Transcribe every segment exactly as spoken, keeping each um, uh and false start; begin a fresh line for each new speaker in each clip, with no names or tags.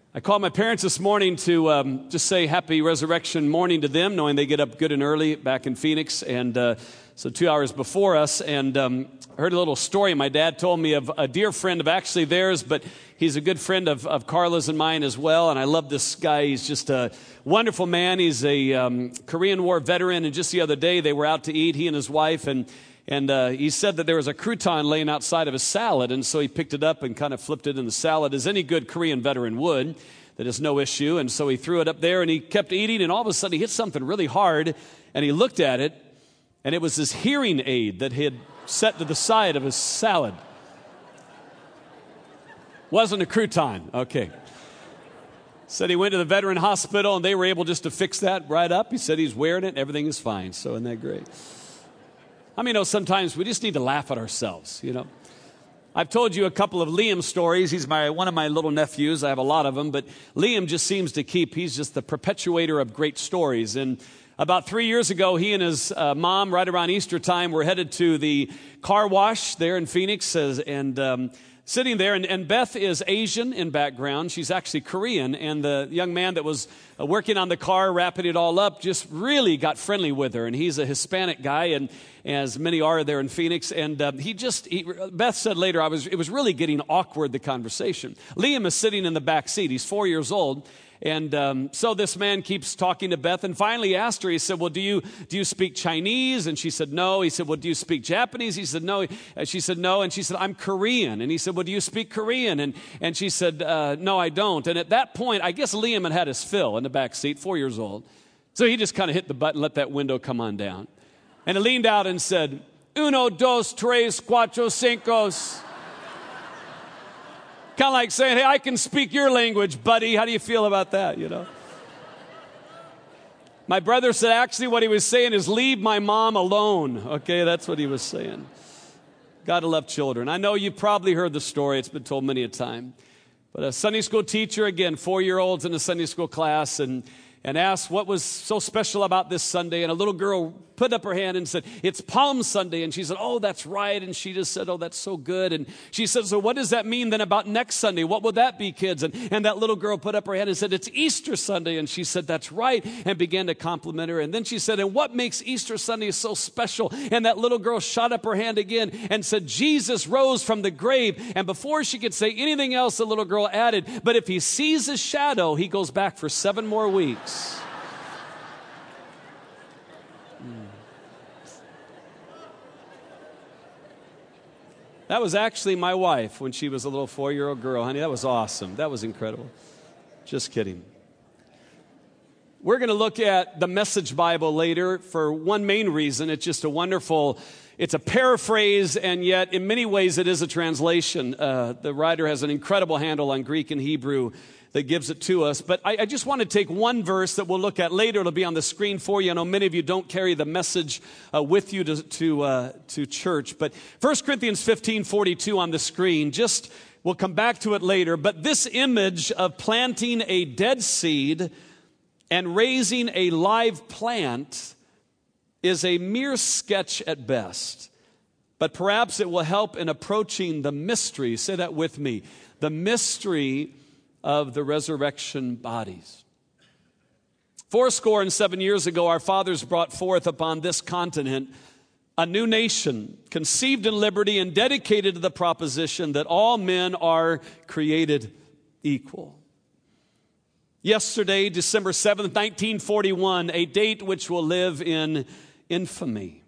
I called my parents this morning to um, just say happy resurrection morning to them, knowing they get up good and early back in Phoenix, and uh, so two hours before us, and um, heard a little story my dad told me of a dear friend of actually theirs, but he's a good friend of, of Carla's and mine as well, and I love this guy. He's just a wonderful man. He's a um, Korean War veteran, and just the other day they were out to eat, he and his wife, and And uh, he said that there was a crouton laying outside of his salad, and so he picked it up and kind of flipped it in the salad, as any good Korean veteran would. That is no issue. And so he threw it up there, and he kept eating, and all of a sudden he hit something really hard, and he looked at it, and it was his hearing aid that he had set to the side of his salad. Wasn't a crouton. Okay. Said he went to the veteran hospital, and they were able just to fix that right up. He said he's wearing it, and everything is fine. So isn't that great? I mean, you know, sometimes we just need to laugh at ourselves, you know. I've told you a couple of Liam stories. He's my one of my little nephews. I have a lot of them, but Liam just seems to keep, he's just the perpetuator of great stories. And about three years ago, he and his uh, mom, right around Easter time, were headed to the car wash there in Phoenix, as, and um, sitting there, and, and Beth is Asian in background. She's actually Korean, and the young man that was uh, working on the car, wrapping it all up, just really got friendly with her. And he's a Hispanic guy, and as many are there in Phoenix, and uh, he just, he, Beth said later, I was, it was really getting awkward, the conversation. Liam is sitting in the back seat. He's four years old. And um, so this man keeps talking to Beth, and finally asked her, he said, well, do you do you speak Chinese? And she said, no. He said, well, do you speak Japanese? He said, no. And she said, no. And she said, I'm Korean. And he said, well, do you speak Korean? And and she said, uh, no, I don't. And at that point, I guess Liam had had his fill in the back seat, four years old. So he just kind of hit the button, let that window come on down. And he leaned out and said, uno, dos, tres, cuatro, cinco. Kind of like saying, hey, I can speak your language, buddy. How do you feel about that, you know? My brother said actually what he was saying is leave my mom alone. Okay, that's what he was saying. Gotta love children. I know you've probably heard the story. It's been told many a time. But a Sunday school teacher, again, four-year-olds in a Sunday school class, and and asked what was so special about this Sunday. And a little girl put up her hand and said, it's Palm Sunday. And she said, oh, that's right. And she just said, oh, that's so good. And she said, so what does that mean then about next Sunday? What will that be, kids? And, and that little girl put up her hand and said, it's Easter Sunday. And she said, that's right, and began to compliment her. And then she said, and what makes Easter Sunday so special? And that little girl shot up her hand again and said, Jesus rose from the grave. And before she could say anything else, the little girl added, but if he sees his shadow, he goes back for seven more weeks. That was actually my wife when she was a little four-year-old girl, honey. That was awesome. That was incredible. Just kidding. We're going to look at the Message Bible later for one main reason. It's just a wonderful, it's a paraphrase, and yet in many ways it is a translation. Uh, the writer has an incredible handle on Greek and Hebrew that gives it to us. But I, I just want to take one verse that we'll look at later. It'll be on the screen for you. I know many of you don't carry the message uh, with you to to, uh, to church. But First Corinthians fifteen forty-two on the screen. Just, we'll come back to it later. But this image of planting a dead seed and raising a live plant is a mere sketch at best. But perhaps it will help in approaching the mystery. Say that with me. The mystery of the resurrection bodies. Fourscore and seven years ago, our fathers brought forth upon this continent a new nation, conceived in liberty and dedicated to the proposition that all men are created equal. Yesterday, December seventh, nineteen forty-one, a date which will live in infamy.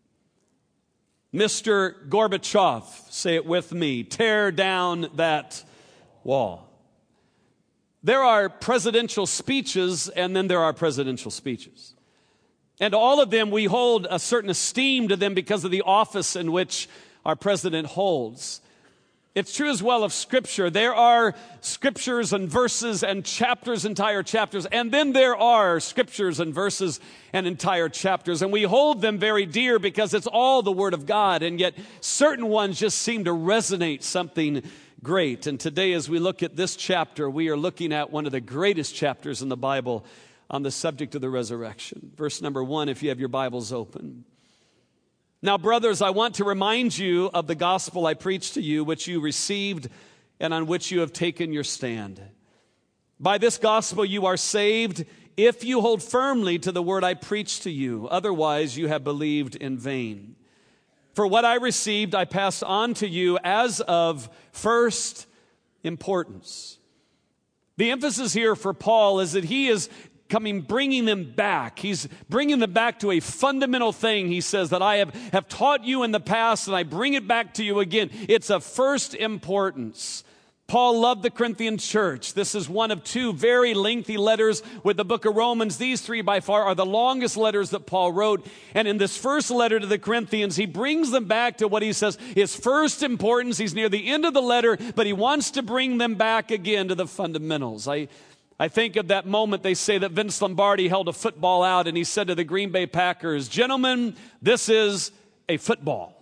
Mister Gorbachev, say it with me, tear down that wall. There are presidential speeches, and then there are presidential speeches. And all of them, we hold a certain esteem to them because of the office in which our president holds. It's true as well of Scripture. There are scriptures and verses and chapters, entire chapters, and then there are scriptures and verses and entire chapters. And we hold them very dear because it's all the Word of God, and yet certain ones just seem to resonate something great. And today, as we look at this chapter, we are looking at one of the greatest chapters in the Bible on the subject of the resurrection. Verse number one, if you have your Bibles open. Now, brothers, I want to remind you of the gospel I preached to you, which you received and on which you have taken your stand. By this gospel you are saved, if you hold firmly to the word I preached to you. Otherwise you have believed in vain. For what I received I passed on to you as of first importance. The emphasis here for Paul is that he is coming, bringing them back. He's bringing them back to a fundamental thing, he says, that I have, have taught you in the past, and I bring it back to you again. It's of first importance. Paul loved the Corinthian church. This is one of two very lengthy letters with the book of Romans. These three by far are the longest letters that Paul wrote. And in this first letter to the Corinthians, he brings them back to what he says is first importance. He's near the end of the letter, but he wants to bring them back again to the fundamentals. I I think of that moment they say that Vince Lombardi held a football out and he said to the Green Bay Packers, "Gentlemen, this is a football."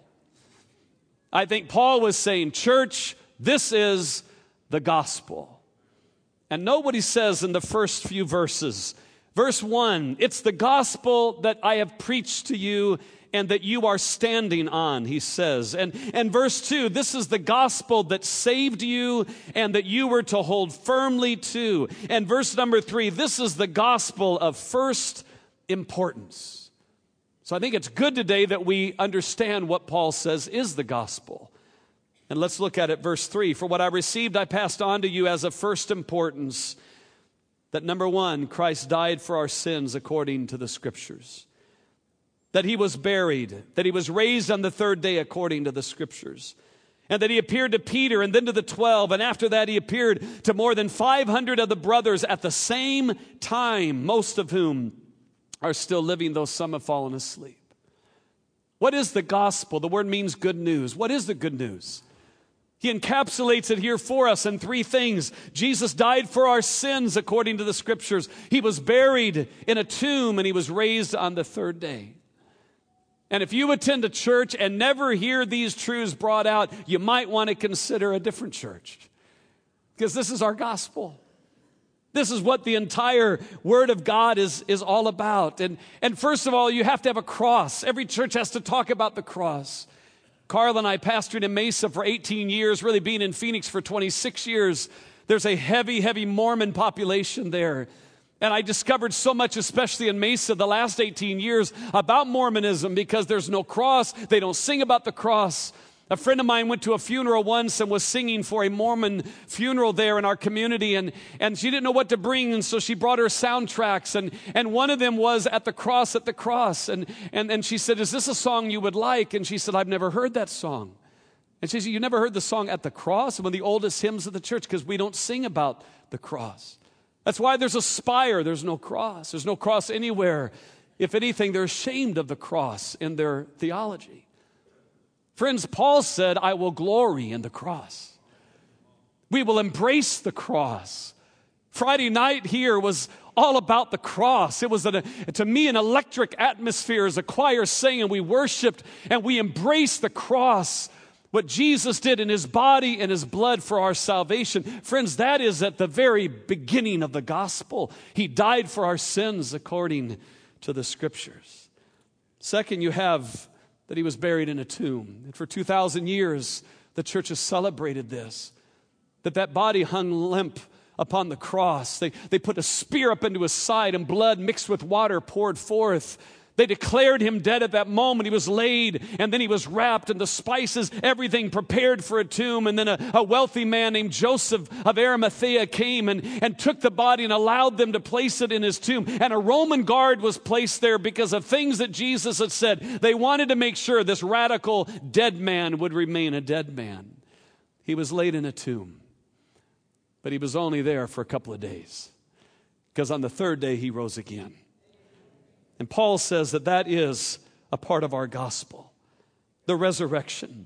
I think Paul was saying, church, this is the gospel. And note what he says in the first few verses. Verse one, it's the gospel that I have preached to you and that you are standing on, he says. And, and verse two, this is the gospel that saved you and that you were to hold firmly to. And verse number three, this is the gospel of first importance. So I think it's good today that we understand what Paul says is the gospel. And let's look at it, verse three. For what I received, I passed on to you as of first importance, that number one, Christ died for our sins according to the Scriptures. That he was buried, that he was raised on the third day according to the Scriptures. And that he appeared to Peter and then to the twelve. And after that he appeared to more than five hundred of the brothers at the same time, most of whom are still living, though some have fallen asleep. What is the gospel? The word means good news. What is the good news? He encapsulates it here for us in three things. Jesus died for our sins according to the Scriptures. He was buried in a tomb and he was raised on the third day. And if you attend a church and never hear these truths brought out, you might want to consider a different church. Because this is our gospel. This is what the entire Word of God is, is all about. And, and first of all, you have to have a cross. Every church has to talk about the cross. Carl and I pastored in Mesa for eighteen years, really being in Phoenix for twenty-six years. There's a heavy, heavy Mormon population there. And I discovered so much, especially in Mesa, the last eighteen years, about Mormonism because there's no cross. They don't sing about the cross. A friend of mine went to a funeral once and was singing for a Mormon funeral there in our community. And, and she didn't know what to bring, and so she brought her soundtracks. And, and one of them was At the Cross, At the Cross. And, and, and she said, "Is this a song you would like?" And she said, "I've never heard that song." And she said, "You never heard the song At the Cross?" One of the oldest hymns of the church, because we don't sing about the cross. That's why there's a spire, there's no cross. There's no cross anywhere. If anything, they're ashamed of the cross in their theology. Friends, Paul said, I will glory in the cross. We will embrace the cross. Friday night here was all about the cross. It was, a, to me, an electric atmosphere as a choir sang, and we worshiped and we embraced the cross. What Jesus did in his body and his blood for our salvation. Friends, that is at the very beginning of the gospel. He died for our sins according to the Scriptures. Second, you have that he was buried in a tomb. And for two thousand years, the church has celebrated this. That that body hung limp upon the cross. They, they put a spear up into his side and blood mixed with water poured forth. They declared him dead at that moment. He was laid, and then he was wrapped in the spices, everything prepared for a tomb. And then a, a wealthy man named Joseph of Arimathea came and, and took the body and allowed them to place it in his tomb. And a Roman guard was placed there because of things that Jesus had said. They wanted to make sure this radical dead man would remain a dead man. He was laid in a tomb, but he was only there for a couple of days, because on the third day he rose again. And Paul says that that is a part of our gospel, the resurrection.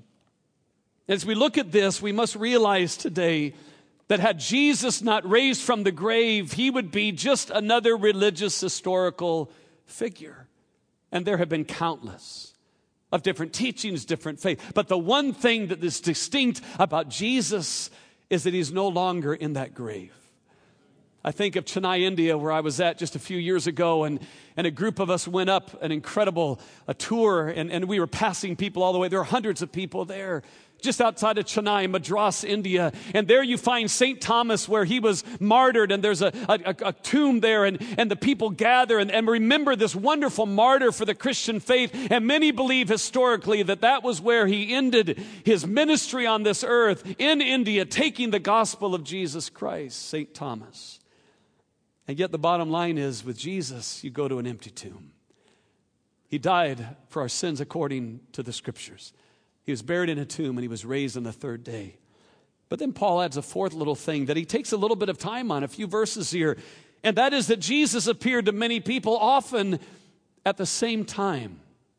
As we look at this, we must realize today that had Jesus not raised from the grave, he would be just another religious historical figure. And there have been countless of different teachings, different faith. But the one thing that is distinct about Jesus is that he's no longer in that grave. I think of Chennai, India, where I was at just a few years ago, and, and a group of us went up an incredible a tour, and, and we were passing people all the way. There were hundreds of people there, just outside of Chennai, Madras, India. And there you find Saint Thomas, where he was martyred, and there's a, a, a tomb there, and, and the people gather and, and remember this wonderful martyr for the Christian faith. And many believe historically that that was where he ended his ministry on this earth, in India, taking the gospel of Jesus Christ, Saint Thomas. And yet the bottom line is, with Jesus, you go to an empty tomb. He died for our sins according to the Scriptures. He was buried in a tomb, and he was raised on the third day. But then Paul adds a fourth little thing that he takes a little bit of time on, a few verses here, and that is that Jesus appeared to many people, often at the same time.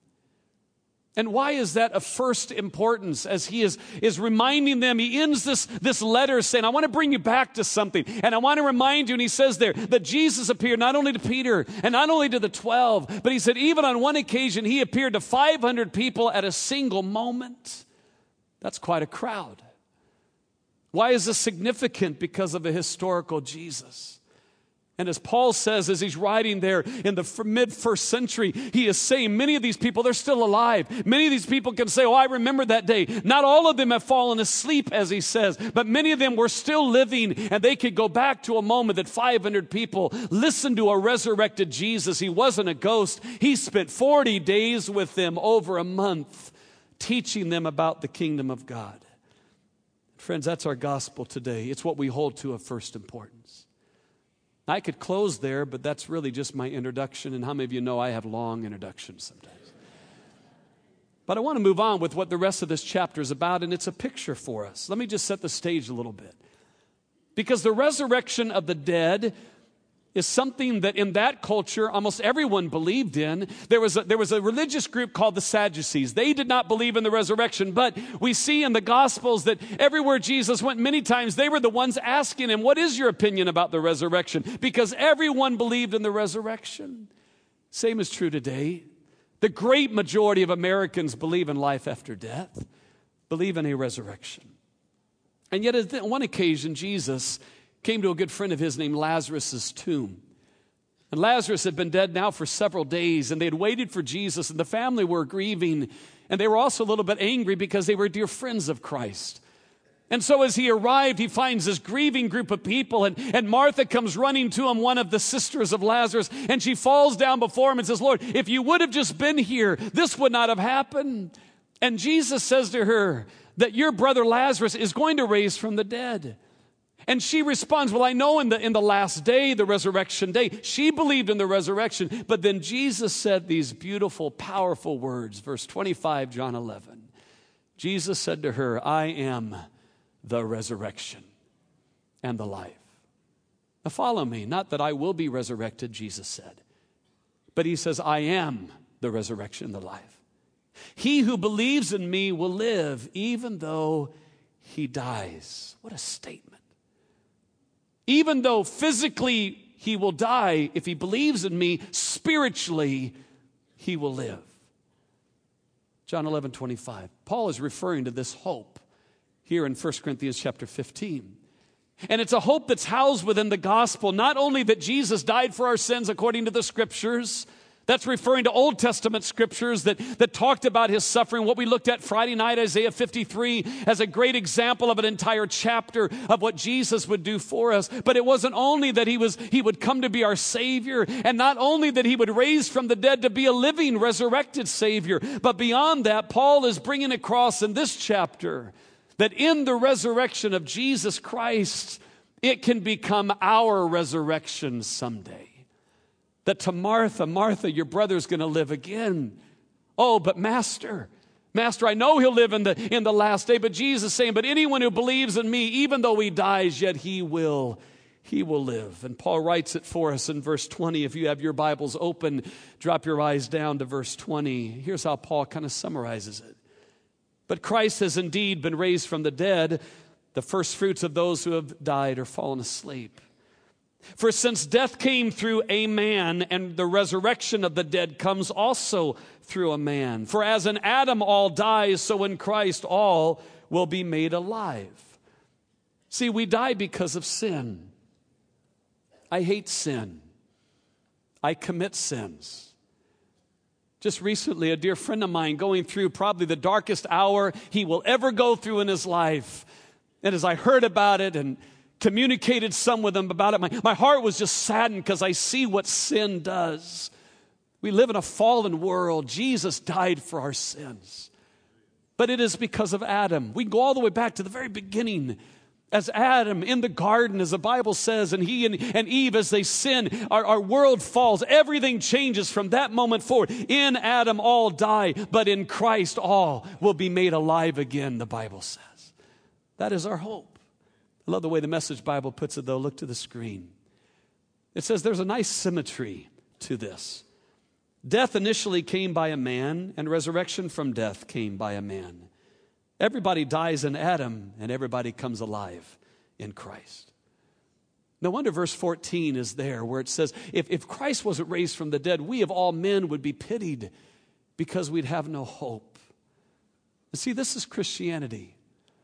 And why is that of first importance? As he is, is reminding them, he ends this, this letter saying, I want to bring you back to something. And I want to remind you, and he says there, that Jesus appeared not only to Peter and not only to the twelve, but he said even on one occasion he appeared to five hundred people at a single moment. That's quite a crowd. Why is this significant? Because of a historical Jesus. And as Paul says, as he's writing there in the mid-first century, he is saying many of these people, they're still alive. Many of these people can say, oh, I remember that day. Not all of them have fallen asleep, as he says, but many of them were still living, and they could go back to a moment that five hundred people listened to a resurrected Jesus. He wasn't a ghost. He spent forty days with them, over a month, teaching them about the kingdom of God. Friends, that's our gospel today. It's what we hold to of first importance. I could close there, but that's really just my introduction. And how many of you know I have long introductions sometimes? But I want to move on with what the rest of this chapter is about, and it's a picture for us. Let me just set the stage a little bit. Because the resurrection of the dead is something that in that culture almost everyone believed in. There was a, there was a religious group called the Sadducees. They did not believe in the resurrection, but we see in the Gospels that everywhere Jesus went, many times they were the ones asking him, what is your opinion about the resurrection? Because everyone believed in the resurrection. Same is true today. The great majority of Americans believe in life after death, believe in a resurrection. And yet on one occasion, Jesus came to a good friend of his named Lazarus' tomb. And Lazarus had been dead now for several days, and they had waited for Jesus, and the family were grieving, and they were also a little bit angry because they were dear friends of Christ. And so as he arrived, he finds this grieving group of people, and, and Martha comes running to him, one of the sisters of Lazarus, and she falls down before him and says, Lord, if you would have just been here, this would not have happened. And Jesus says to her that your brother Lazarus is going to raise from the dead. And she responds, well, I know in the, in the last day, the resurrection day, she believed in the resurrection. But then Jesus said these beautiful, powerful words. Verse twenty-five, John eleven. Jesus said to her, I am the resurrection and the life. Now follow me. Not that I will be resurrected, Jesus said. But he says, I am the resurrection and the life. He who believes in me will live even though he dies. What a statement. Even though physically he will die, if he believes in me, spiritually he will live. John eleven twenty-five. Paul is referring to this hope here in First Corinthians chapter fifteen. And it's a hope that's housed within the gospel, not only that Jesus died for our sins according to the Scriptures. That's referring to Old Testament scriptures that, that talked about his suffering. What we looked at Friday night, Isaiah fifty-three, as a great example of an entire chapter of what Jesus would do for us. But it wasn't only that he was he would come to be our Savior, and not only that he would raise from the dead to be a living, resurrected Savior, but beyond that, Paul is bringing across in this chapter that in the resurrection of Jesus Christ, it can become our resurrection someday. That to Martha, Martha, your brother's going to live again. Oh, but Master, Master, I know he'll live in the, in the last day. But Jesus is saying, but anyone who believes in me, even though he dies, yet he will, he will live. And Paul writes it for us in verse twenty. If you have your Bibles open, drop your eyes down to verse twenty. Here's how Paul kind of summarizes it. But Christ has indeed been raised from the dead, the first fruits of those who have died or fallen asleep. For since death came through a man, and the resurrection of the dead comes also through a man. For as in Adam all die, so in Christ all will be made alive. See, we die because of sin. I hate sin. I commit sins. Just recently, a dear friend of mine going through probably the darkest hour he will ever go through in his life. And as I heard about it and communicated some with him about it, my, my heart was just saddened because I see what sin does. We live in a fallen world. Jesus died for our sins. But it is because of Adam. We can go all the way back to the very beginning. As Adam in the garden, as the Bible says, and he and, and Eve, as they sin, our, our world falls. Everything changes from that moment forward. In Adam, all die, but in Christ, all will be made alive again, the Bible says. That is our hope. I love the way the Message Bible puts it, though. Look to the screen. It says there's a nice symmetry to this. Death initially came by a man, and resurrection from death came by a man. Everybody dies in Adam, and everybody comes alive in Christ. No wonder verse fourteen is there, where it says, if, if Christ wasn't raised from the dead, we of all men would be pitied because we'd have no hope. And see, this is Christianity.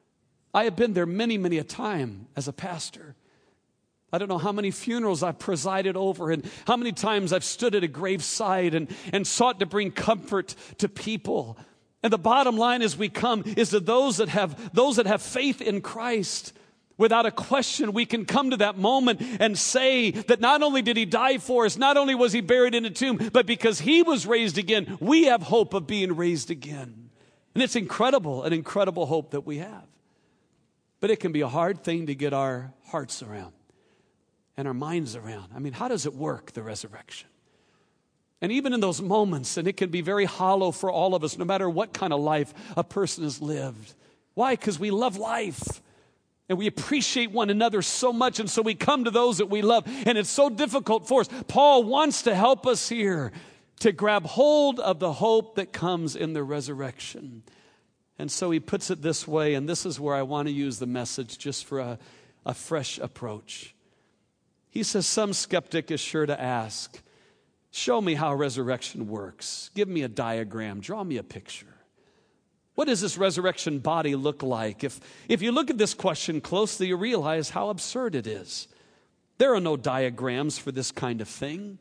I have been there many, many a time as a pastor. I don't know how many funerals I've presided over and how many times I've stood at a graveside and, and sought to bring comfort to people. And the bottom line as we come is that those that have those that have faith in Christ, without a question, we can come to that moment and say that not only did he die for us, not only was he buried in a tomb, but because he was raised again, we have hope of being raised again. And it's incredible, an incredible hope that we have. But it can be a hard thing to get our hearts around and our minds around. I mean, how does it work, the resurrection? And even in those moments, and it can be very hollow for all of us, no matter what kind of life a person has lived. Why? Because we love life. And we appreciate one another so much. And so we come to those that we love. And it's so difficult for us. Paul wants to help us here to grab hold of the hope that comes in the resurrection. And so he puts it this way, and this is where I want to use the message just for a, a fresh approach. He says, some skeptic is sure to ask, show me how resurrection works. Give me a diagram. Draw me a picture. What does this resurrection body look like? If, if you look at this question closely, you realize how absurd it is. There are no diagrams for this kind of thing.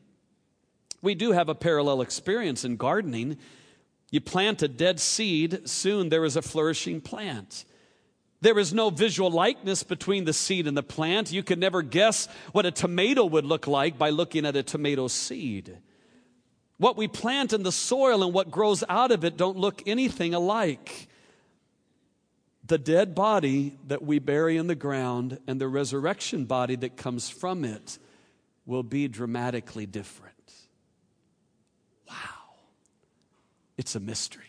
We do have a parallel experience in gardening. You plant a dead seed, soon there is a flourishing plant. There is no visual likeness between the seed and the plant. You could never guess what a tomato would look like by looking at a tomato seed. What we plant in the soil and what grows out of it don't look anything alike. The dead body that we bury in the ground and the resurrection body that comes from it will be dramatically different. Wow. It's a mystery.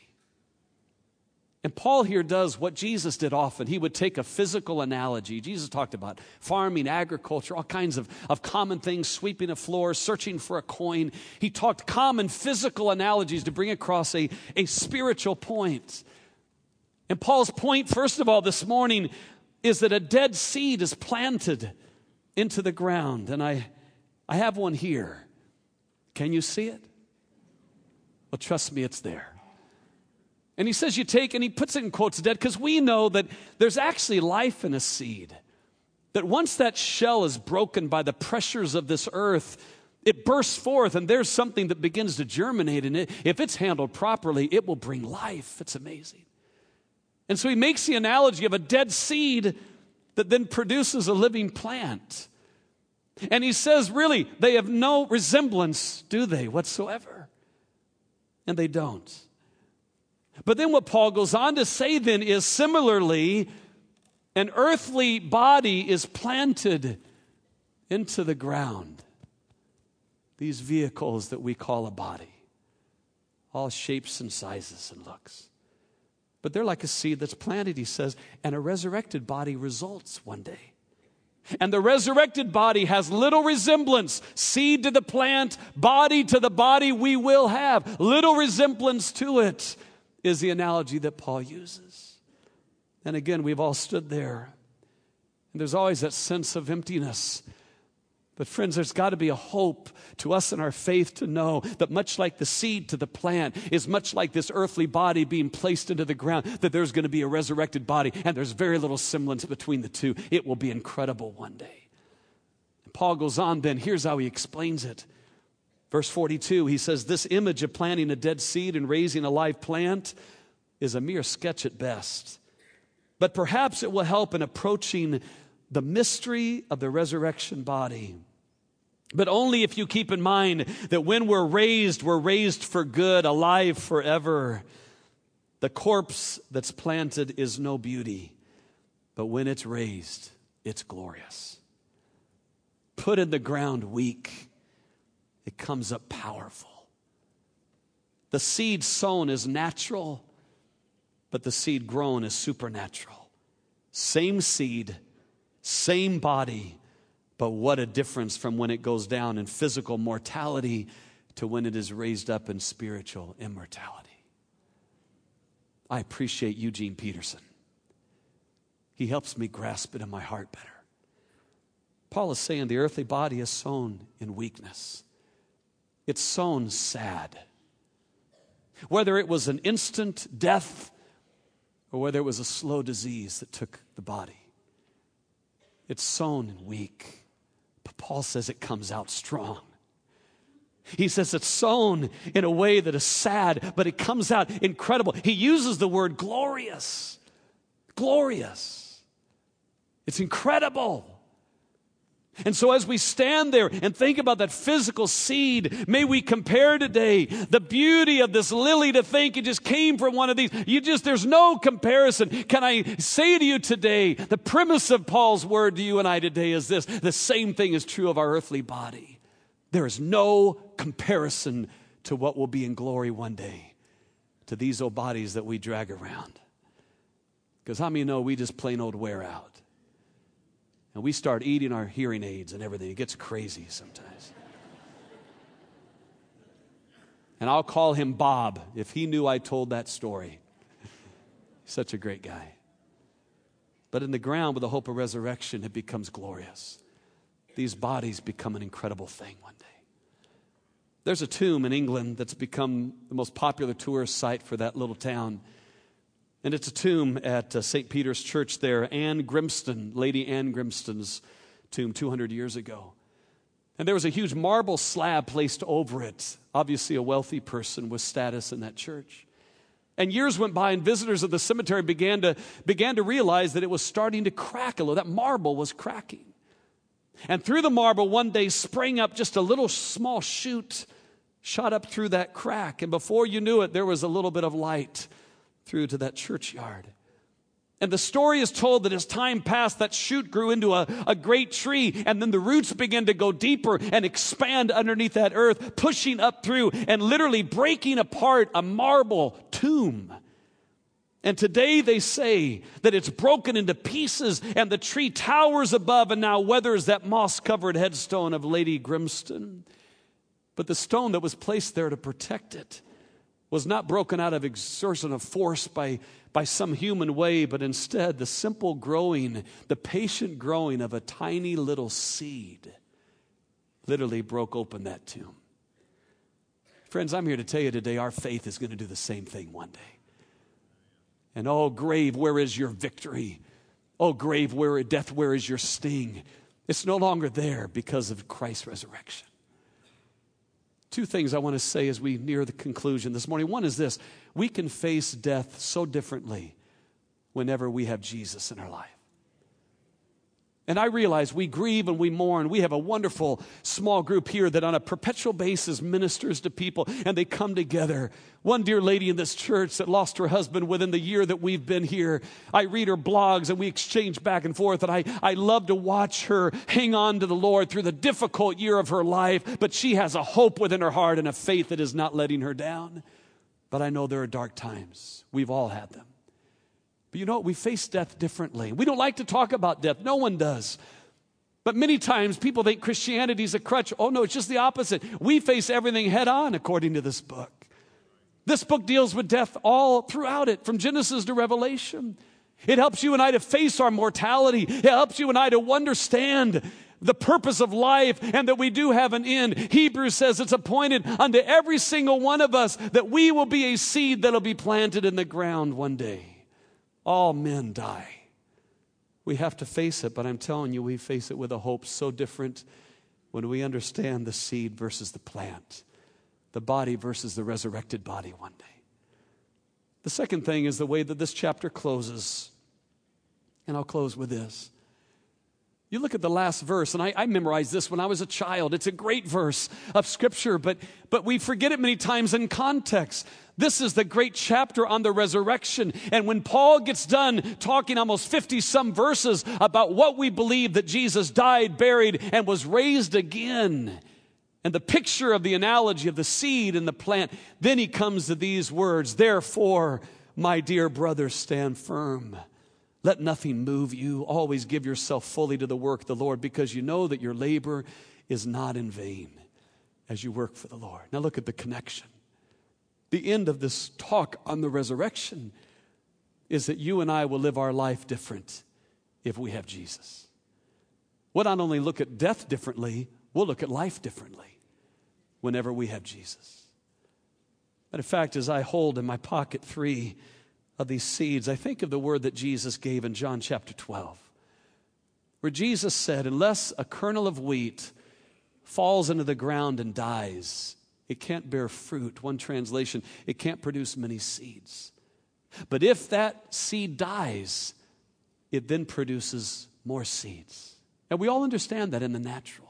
And Paul here does what Jesus did often. He would take a physical analogy. Jesus talked about farming, agriculture, all kinds of, of common things, sweeping a floor, searching for a coin. He talked common physical analogies to bring across a, a spiritual point. And Paul's point, first of all, this morning, is that a dead seed is planted into the ground. And I, I have one here. Can you see it? Well, trust me, it's there. And he says you take, and he puts it in quotes, dead, because we know that there's actually life in a seed. That once that shell is broken by the pressures of this earth, it bursts forth, and there's something that begins to germinate in it. If it's handled properly, it will bring life. It's amazing. And so he makes the analogy of a dead seed that then produces a living plant. And he says, really, they have no resemblance, do they, whatsoever? And they don't. But then what Paul goes on to say then is, similarly, an earthly body is planted into the ground. These vehicles that we call a body, all shapes and sizes and looks. But they're like a seed that's planted, he says, and a resurrected body results one day. And the resurrected body has little resemblance. Seed to the plant, body to the body we will have. Little resemblance to it is the analogy that Paul uses. And again, we've all stood there. And there's always that sense of emptiness. But friends, there's got to be a hope to us in our faith to know that much like the seed to the plant is much like this earthly body being placed into the ground, that there's going to be a resurrected body, and there's very little semblance between the two. It will be incredible one day. And Paul goes on then, here's how he explains it. Verse forty-two, he says, this image of planting a dead seed and raising a live plant is a mere sketch at best. But perhaps it will help in approaching the mystery of the resurrection body. But only if you keep in mind that when we're raised, we're raised for good, alive forever. The corpse that's planted is no beauty, but when it's raised, it's glorious. Put in the ground weak, it comes up powerful. The seed sown is natural, but the seed grown is supernatural. Same seed, same body, but what a difference from when it goes down in physical mortality to when it is raised up in spiritual immortality. I appreciate Eugene Peterson. He helps me grasp it in my heart better. Paul is saying the earthly body is sown in weakness. It's sown sad. Whether it was an instant death or whether it was a slow disease that took the body. It's sown weak. But Paul says it comes out strong. He says it's sown in a way that is sad, but it comes out incredible. He uses the word glorious. Glorious. It's incredible. And so as we stand there and think about that physical seed, may we compare today the beauty of this lily to think it just came from one of these. You just, there's no comparison. Can I say to you today, the premise of Paul's word to you and I today is this: the same thing is true of our earthly body. There is no comparison to what will be in glory one day, to these old bodies that we drag around. Because how many know we just plain old wear out? And we start eating our hearing aids and everything. It gets crazy sometimes. And I'll call him Bob if he knew I told that story. He's such a great guy. But in the ground with the hope of resurrection, it becomes glorious. These bodies become an incredible thing one day. There's a tomb in England that's become the most popular tourist site for that little town. And it's a tomb at uh, Saint Peter's Church there. Anne Grimston, Lady Anne Grimston's tomb two hundred years ago. And there was a huge marble slab placed over it. Obviously a wealthy person with status in that church. And years went by and visitors of the cemetery began to, began to realize that it was starting to crack a little. That marble was cracking. And through the marble one day sprang up just a little small shoot, shot up through that crack. And before you knew it, there was a little bit of light through to that churchyard. And the story is told that as time passed, that shoot grew into a, a great tree, and then the roots began to go deeper and expand underneath that earth, pushing up through and literally breaking apart a marble tomb. And today they say that it's broken into pieces and the tree towers above and now weathers that moss-covered headstone of Lady Grimston. But the stone that was placed there to protect it was not broken out of exertion of force by, by some human way, but instead the simple growing, the patient growing of a tiny little seed literally broke open that tomb. Friends, I'm here to tell you today our faith is going to do the same thing one day. And oh, grave, where is your victory? Oh, grave, where death, where is your sting? It's no longer there because of Christ's resurrection. Two things I want to say as we near the conclusion this morning. One is this: we can face death so differently whenever we have Jesus in our life. And I realize we grieve and we mourn. We have a wonderful small group here that on a perpetual basis ministers to people, and they come together. One dear lady in this church that lost her husband within the year that we've been here. I read her blogs and we exchange back and forth, and I, I love to watch her hang on to the Lord through the difficult year of her life, but she has a hope within her heart and a faith that is not letting her down. But I know there are dark times. We've all had them. But you know what? We face death differently. We don't like to talk about death. No one does. But many times people think Christianity is a crutch. Oh no, it's just the opposite. We face everything head on according to this book. This book deals with death all throughout it, from Genesis to Revelation. It helps you and I to face our mortality. It helps you and I to understand the purpose of life and that we do have an end. Hebrews says it's appointed unto every single one of us that we will be a seed that will be planted in the ground one day. All men die. We have to face it, but I'm telling you, we face it with a hope so different when we understand the seed versus the plant, the body versus the resurrected body one day. The second thing is the way that this chapter closes. And I'll close with this. You look at the last verse, and I, I memorized this when I was a child. It's a great verse of Scripture, but, but we forget it many times in context. This is the great chapter on the resurrection. And when Paul gets done talking almost fifty-some verses about what we believe that Jesus died, buried, and was raised again, and the picture of the analogy of the seed and the plant, then he comes to these words, "Therefore, my dear brothers, stand firm. Let nothing move you. Always give yourself fully to the work of the Lord, because you know that your labor is not in vain as you work for the Lord." Now look at the connection. The end of this talk on the resurrection is that you and I will live our life different if we have Jesus. We'll not only look at death differently, we'll look at life differently whenever we have Jesus. Matter of fact, as I hold in my pocket three of these seeds, I think of the word that Jesus gave in John chapter twelve, where Jesus said, "Unless a kernel of wheat falls into the ground and dies, it can't bear fruit." One translation, it can't produce many seeds. But if that seed dies, it then produces more seeds. And we all understand that in the natural.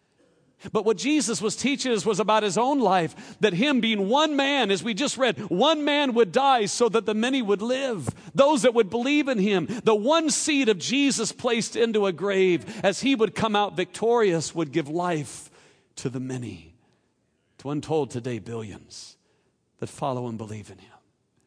But what Jesus was teaching us was about his own life, that him being one man, as we just read, one man would die so that the many would live, those that would believe in him. The one seed of Jesus placed into a grave, as he would come out victorious, would give life to the many. To untold today billions that follow and believe in him.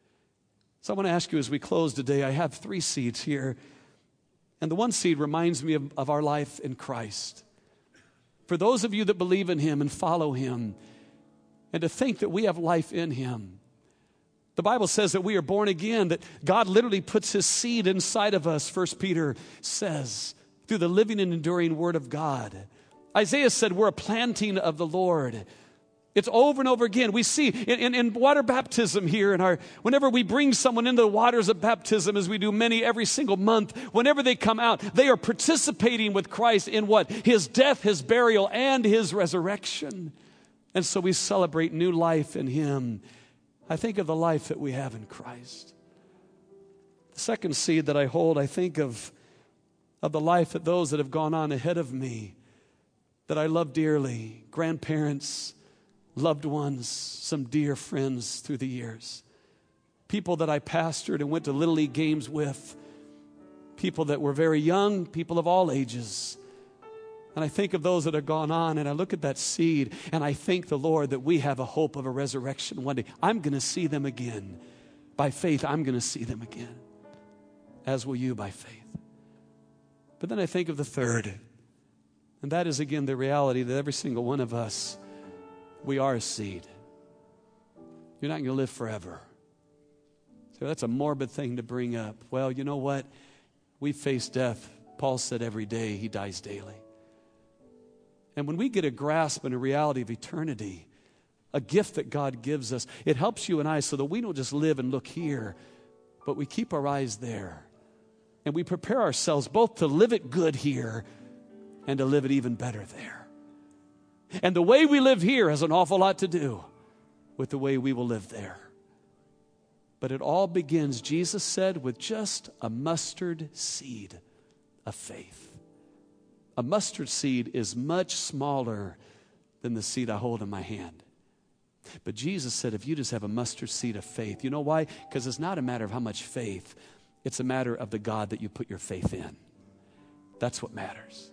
So I want to ask you as we close today, I have three seeds here. And the one seed reminds me of, of our life in Christ. For those of you that believe in him and follow him, and to think that we have life in him. The Bible says that we are born again, that God literally puts his seed inside of us, First Peter says, through the living and enduring word of God. Isaiah said we're a planting of the Lord. It's over and over again. We see in, in, in water baptism here, in our, whenever we bring someone into the waters of baptism, as we do many every single month, whenever they come out, they are participating with Christ in what? His death, his burial, and his resurrection. And so we celebrate new life in him. I think of the life that we have in Christ. The second seed that I hold, I think of, of the life of those that have gone on ahead of me, that I love dearly, grandparents, loved ones, some dear friends through the years. People that I pastored and went to Little League games with. People that were very young, people of all ages. And I think of those that have gone on, and I look at that seed, and I thank the Lord that we have a hope of a resurrection one day. I'm going to see them again. By faith, I'm going to see them again. As will you by faith. But then I think of the third. And that is, again, the reality that every single one of us, we are a seed. You're not going to live forever. So that's a morbid thing to bring up. Well, you know what? We face death. Paul said every day, he dies daily. And when we get a grasp and a reality of eternity, a gift that God gives us, it helps you and I so that we don't just live and look here, but we keep our eyes there. And we prepare ourselves both to live it good here and to live it even better there. And the way we live here has an awful lot to do with the way we will live there. But it all begins, Jesus said, with just a mustard seed of faith. A mustard seed is much smaller than the seed I hold in my hand. But Jesus said, if you just have a mustard seed of faith, you know why? Because it's not a matter of how much faith. It's a matter of the God that you put your faith in. That's what matters.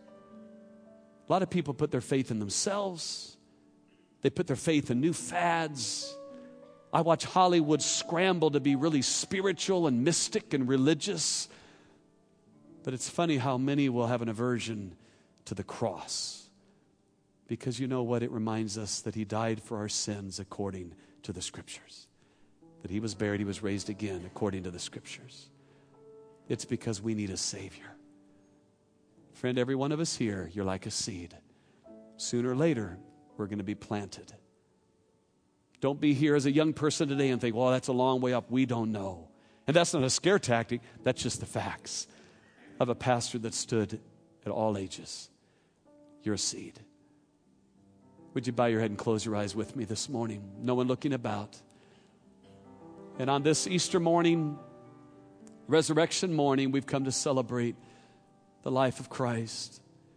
A lot of people put their faith in themselves. They put their faith in new fads. I watch Hollywood scramble to be really spiritual and mystic and religious. But it's funny how many will have an aversion to the cross. Because you know what? It reminds us that he died for our sins according to the Scriptures. That he was buried, he was raised again according to the Scriptures. It's because we need a Savior. Friend, every one of us here, you're like a seed. Sooner or later, we're going to be planted. Don't be here as a young person today and think, well, that's a long way up. We don't know. And that's not a scare tactic. That's just the facts of a pastor that stood at all ages. You're a seed. Would you bow your head and close your eyes with me this morning? No one looking about. And on this Easter morning, resurrection morning, we've come to celebrate the life of Christ,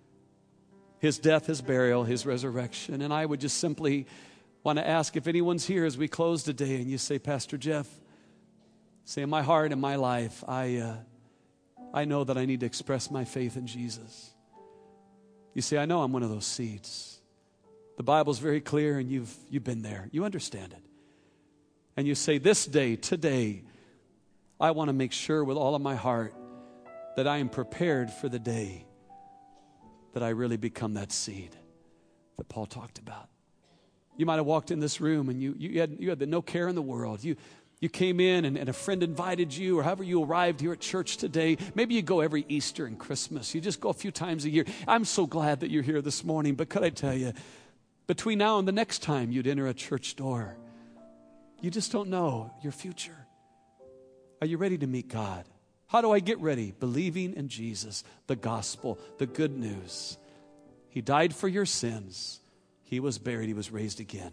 His death, His burial, His resurrection. And I would just simply want to ask if anyone's here as we close today and you say, Pastor Jeff, say in my heart and my life, I, uh, I know that I need to express my faith in Jesus. You say, I know I'm one of those seeds. The Bible's very clear and you've, you've been there. You understand it. And you say, this day, today, I want to make sure with all of my heart that I am prepared for the day that I really become that seed that Paul talked about. You might have walked in this room and you, you had, you had the no care in the world. You, you came in and, and a friend invited you, or however you arrived here at church today. Maybe you go every Easter and Christmas. You just go a few times a year. I'm so glad that you're here this morning, but could I tell you, between now and the next time you'd enter a church door, you just don't know your future. Are you ready to meet God? How do I get ready? Believing in Jesus, the gospel, the good news. He died for your sins. He was buried. He was raised again.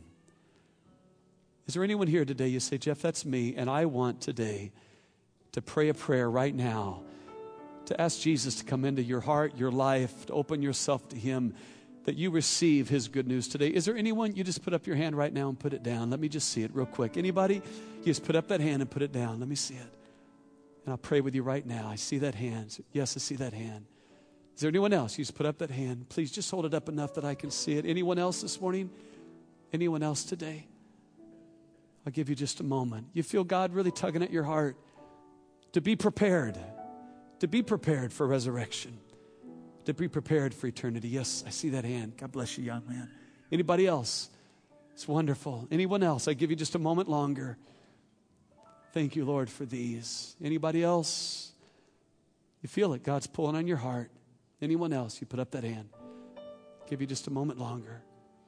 Is there anyone here today you say, Jeff, that's me, and I want today to pray a prayer right now to ask Jesus to come into your heart, your life, to open yourself to Him, that you receive His good news today. Is there anyone? You just put up your hand right now and put it down. Let me just see it real quick. Anybody? You just put up that hand and put it down. Let me see it. And I'll pray with you right now. I see that hand. Yes, I see that hand. Is there anyone else? You just put up that hand. Please just hold it up enough that I can see it. Anyone else this morning? Anyone else today? I'll give you just a moment. You feel God really tugging at your heart to be prepared, to be prepared for resurrection, to be prepared for eternity. Yes, I see that hand. God bless you, young man. Anybody else? It's wonderful. Anyone else? I give you just a moment longer. Thank you, Lord, for these. Anybody else? You feel it. God's pulling on your heart. Anyone else? You put up that hand. Give you just a moment longer.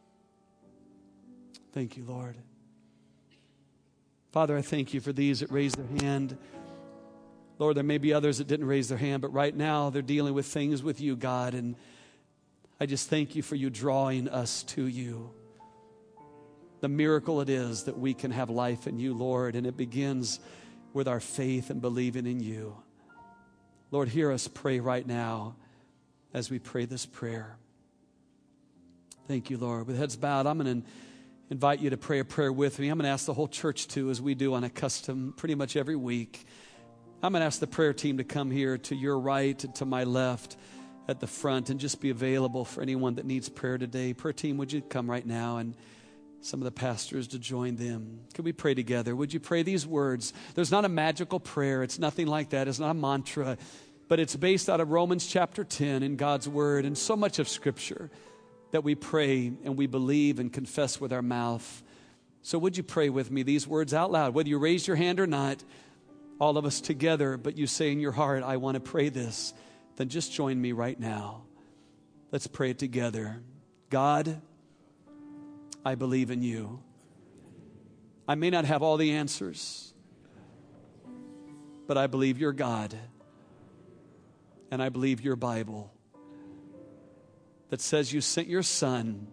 Thank you, Lord. Father, I thank you for these that raised their hand. Lord, there may be others that didn't raise their hand, but right now they're dealing with things with you, God, and I just thank you for you drawing us to you. The miracle it is that we can have life in you, Lord, and it begins with our faith and believing in you. Lord, hear us pray right now as we pray this prayer. Thank you, Lord. With heads bowed, I'm going to invite you to pray a prayer with me. I'm going to ask the whole church to, as we do on a custom pretty much every week. I'm going to ask the prayer team to come here to your right and to my left at the front and just be available for anyone that needs prayer today. Prayer team, would you come right now, and some of the pastors to join them. Could we pray together? Would you pray these words? There's not a magical prayer. It's nothing like that. It's not a mantra, but it's based out of Romans chapter ten in God's word and so much of Scripture that we pray and we believe and confess with our mouth. So would you pray with me these words out loud? Whether you raise your hand or not, all of us together, but you say in your heart, I want to pray this, then just join me right now. Let's pray it together. God, I believe in you. I may not have all the answers, but I believe you're God. And I believe your Bible that says you sent your Son,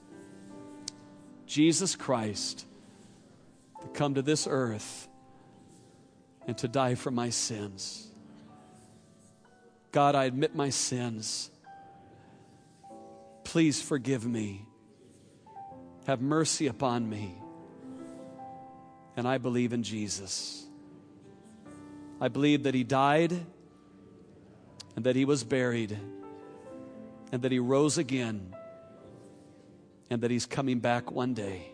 Jesus Christ, to come to this earth and to die for my sins. God, I admit my sins. Please forgive me. Have mercy upon me. And I believe in Jesus. I believe that He died and that He was buried and that He rose again and that He's coming back one day.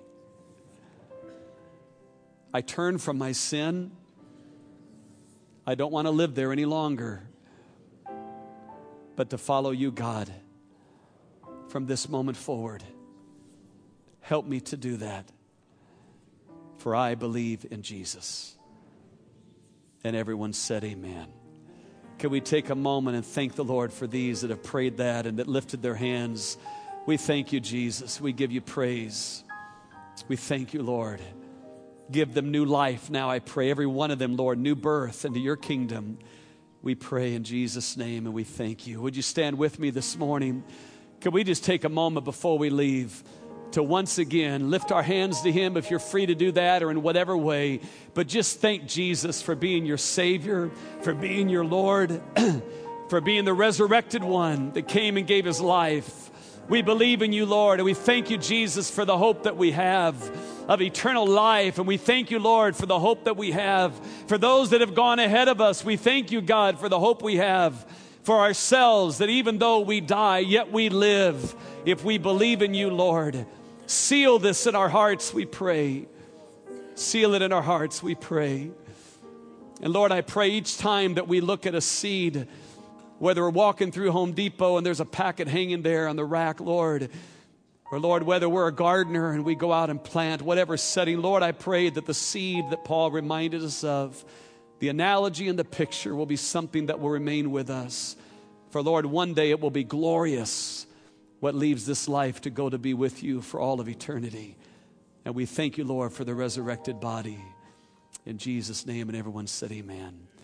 I turn from my sin. I don't want to live there any longer, but to follow you, God, from this moment forward. Help me to do that, for I believe in Jesus. And everyone said amen. Can we take a moment and thank the Lord for these that have prayed that and that lifted their hands? We thank you, Jesus. We give you praise. We thank you, Lord. Give them new life now, I pray. Every one of them, Lord, new birth into your kingdom. We pray in Jesus' name and we thank you. Would you stand with me this morning? Could we just take a moment before we leave? to once again lift our hands to him if you're free to do that or in whatever way. But just thank Jesus for being your Savior, for being your Lord, for being the resurrected one that came and gave his life. We believe in you, Lord, and we thank you, Jesus, for the hope that we have of eternal life. And we thank you, Lord, for the hope that we have for those that have gone ahead of us. We thank you, God, for the hope we have for ourselves, that even though we die, yet we live if we believe in you, Lord. Seal this in our hearts, we pray. Seal it in our hearts, we pray. And Lord, I pray each time that we look at a seed, whether we're walking through Home Depot and there's a packet hanging there on the rack, Lord, or Lord, whether we're a gardener and we go out and plant, whatever setting, Lord, I pray that the seed that Paul reminded us of, the analogy and the picture will be something that will remain with us. For Lord, one day it will be glorious what leaves this life to go to be with you for all of eternity. And we thank you, Lord, for the resurrected body. In Jesus' name, and everyone said amen.